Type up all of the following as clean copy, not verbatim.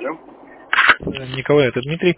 Алло. Николай, это Дмитрий.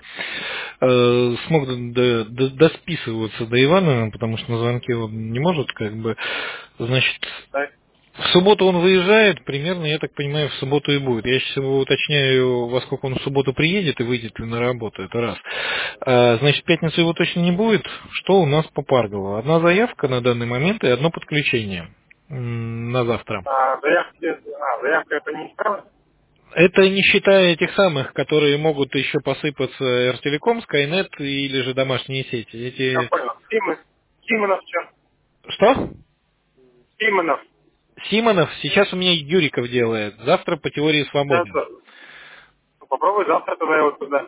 Смог досписываться до Ивана, потому что на звонке он не может, значит, Да. в субботу он выезжает, примерно, я так понимаю, в субботу и будет. Я сейчас его уточняю, во сколько он в субботу приедет и выйдет ли на работу, это раз. Значит, в пятницу его точно не будет. Что у нас по Паргову? Одна заявка на данный момент и одно подключение на завтра. Заявка это не стала? Это не считая этих самых, которые могут еще посыпаться Ростелеком, Скайнет или же домашние сети. Я Эти... понял. Симонов что? Что? Симонов. Симонов сейчас у меня Юриков делает. Завтра по теории Сейчас, свободен. попробуй завтра тогда его туда.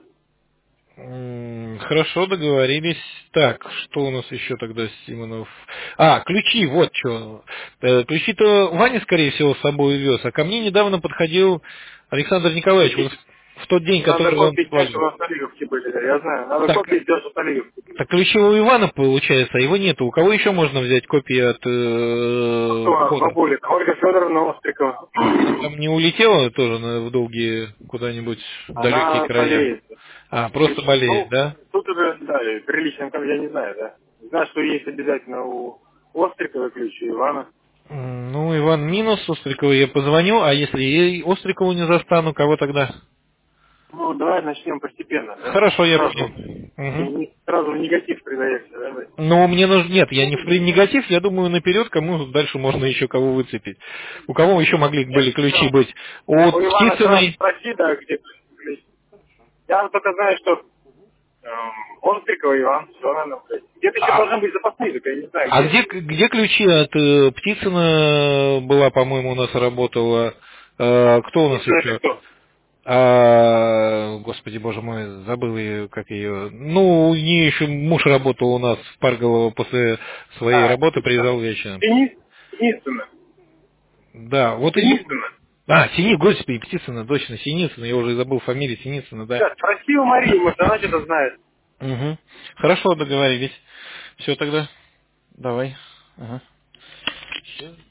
Хорошо, договорились. Так, что у нас еще тогда Симонов? Ключи, вот что. Ключи-то Ваня, скорее всего, с собой вез, а ко мне недавно подходил Александр Николаевич, вот в тот день, Надо который он копии снять, свалил. чтобы на Столиговке были. Я знаю. Надо Так, копии сделать, чтобы Столиговке были. так ключи у Ивана получается, а его нету. У кого еще можно взять копии от Кто у нас входа? бабулик? Ольга Федоровна Острикова. Она там не улетела тоже в долгие куда-нибудь далекие Она края? болеет. Просто болеет, да? Тут уже, да, и прилично, я не знаю, да. Знаю, что есть обязательно у Острикова ключ, и Ивана. Ну, Иван минус, Острикова я позвоню, а если я Острикову не застану, кого тогда? Ну, давай начнем постепенно, да? Хорошо, я Сразу, понял. Мгм. сразу в негатив придаешься, да? Но мне нужно... Нет, я не в негатив, я думаю наперед, кому дальше можно еще кого выцепить. У кого еще могли были Нет, ключи быть? У у Ивана сразу Птицыной... спроси, да, где ключ. Я только знаю, что Острикова, Иван, все, наверное, блядь. Где-то еще должны быть запасные, только я не знаю, А где. где ключи от Птицына была, по-моему, у нас работала? Кто у нас Птицына это еще? кто? Господи, боже мой, забыл ее, как ее. Ну, у нее еще муж работал у нас в Парголово после своей работы, приезжал вечером. Синицына. Да, вот ее. Синицына. Господи, Птицына, точно, Синицына, я уже забыл фамилию Синицына, да. Сейчас, спроси у Марии, может, она что-то знает. Угу. Хорошо, договорились. Все тогда. Давай. Ага. Всё.